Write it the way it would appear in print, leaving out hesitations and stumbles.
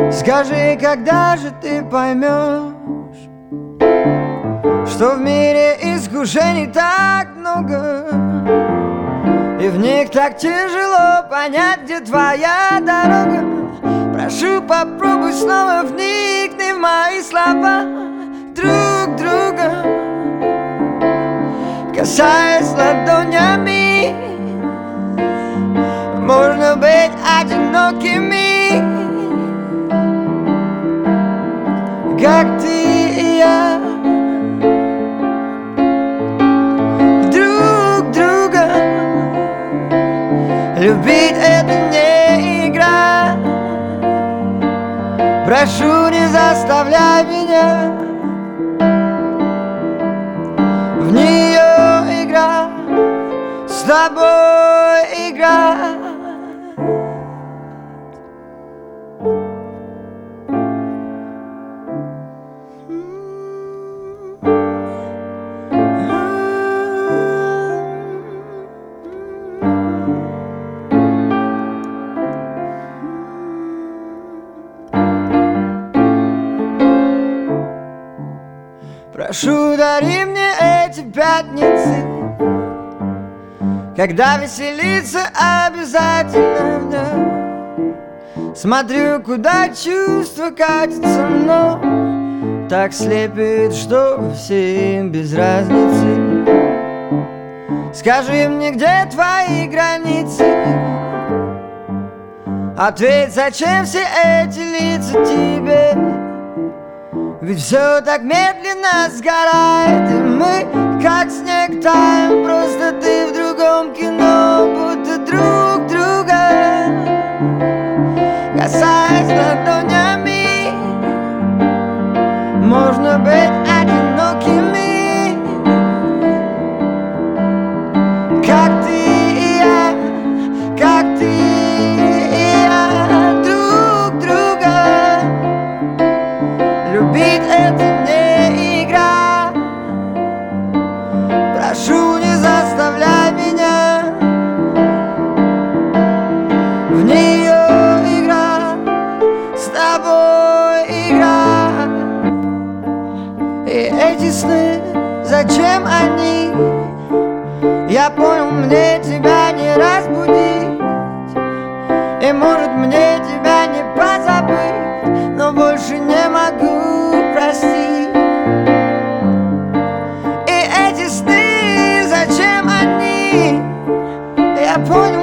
Скажи, когда же ты поймешь, что в мире искушений так много, и в них так тяжело понять, где твоя дорога. Прошу, попробуй снова вникни в мои слова друг друга, касаясь ладонями. Можно быть одинокими, как ты и я. Друг друга любить — это не игра. Прошу, не заставляй меня в нее играть, с тобой играть. Прошу, дари мне эти пятницы, когда веселиться обязательно, да. Смотрю, куда чувства катятся, но так слепит, что всем без разницы. Скажи мне, где твои границы? Ответь, зачем все эти лица тебе? Ведь все так медленно сгорает, и мы, как снег, таем. Просто ты в другом кино, будто друг друга касаясь ладонями. Можно быть одинокими, как ты и я, как ты и я. Друг друга любить — это не игра. Прошу, не заставляй меня в нее играть, с тобой играть. И эти сны, зачем они? Я понял, мне тебя не разбудить, и может мне тебя не позабыть, но больше не могу простить. И эти сны, зачем они? Я понял,